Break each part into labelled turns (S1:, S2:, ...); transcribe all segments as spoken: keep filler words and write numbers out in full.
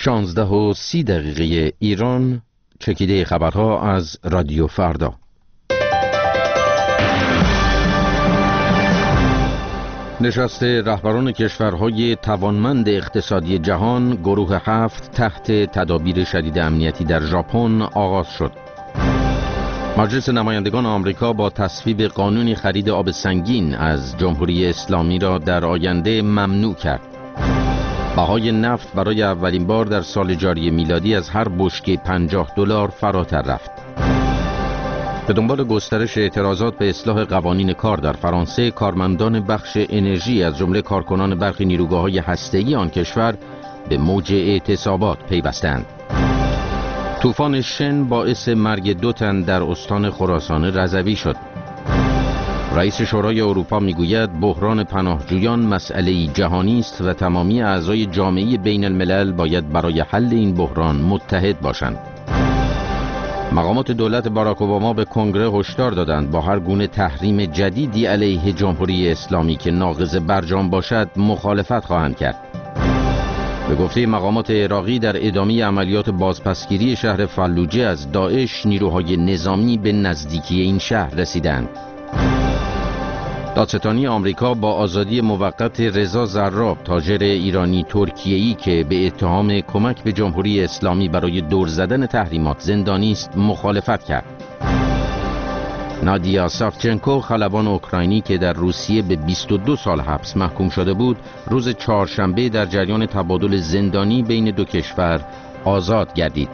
S1: شانزده و سی دقیقه ایران، چکیده خبرها از رادیو فردا. نشست رهبران کشورهای توانمند اقتصادی جهان گروه هفت تحت تدابیر شدید امنیتی در ژاپن آغاز شد. مجلس نمایندگان آمریکا با تصویب قانونی خرید آب سنگین از جمهوری اسلامی را در آینده ممنوع کرد. بهای نفت برای اولین بار در سال جاری میلادی از هر بشکه پنجاه دلار فراتر رفت. به دنبال گسترش اعتراضات به اصلاح قوانین کار در فرانسه، کارمندان بخش انرژی از جمله کارکنان برخی نیروگاه‌های هسته‌ای آن کشور به موج اعتصابات پیوستند. طوفان شن باعث مرگ دو تن در استان خراسان رضوی شد. رئیس شورای اروپا میگوید بحران پناهجویان مسئله‌ای جهانی است و تمامی اعضای جامعه بین الملل باید برای حل این بحران متحد باشند. مقامات دولت باراک اوباما به کنگره هشدار دادند با هر گونه تحریم جدیدی علیه جمهوری اسلامی که ناقض برجام باشد مخالفت خواهند کرد. به گفته مقامات عراقی در ادامه عملیات بازپسگیری شهر فلوجه از داعش، نیروهای نظامی به نزدیکی این شهر رسیدند. دادستانی آمریکا با آزادی موقت رضا زراب، تاجر ایرانی ترکیه‌ای که به اتهام کمک به جمهوری اسلامی برای دور زدن تحریمات زندانی است، مخالفت کرد. نادیا ساوچنکو، خلبان اوکراینی که در روسیه به بیست و دو سال حبس محکوم شده بود، روز چهارشنبه در جریان تبادل زندانی بین دو کشور آزاد گردید.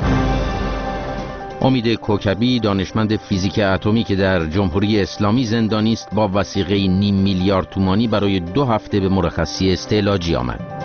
S1: امید کوکبی، دانشمند فیزیک اتمی که در جمهوری اسلامی زندانی است، با وثیقه نیم میلیارد تومانی برای دو هفته به مرخصی استعلاجی آمد.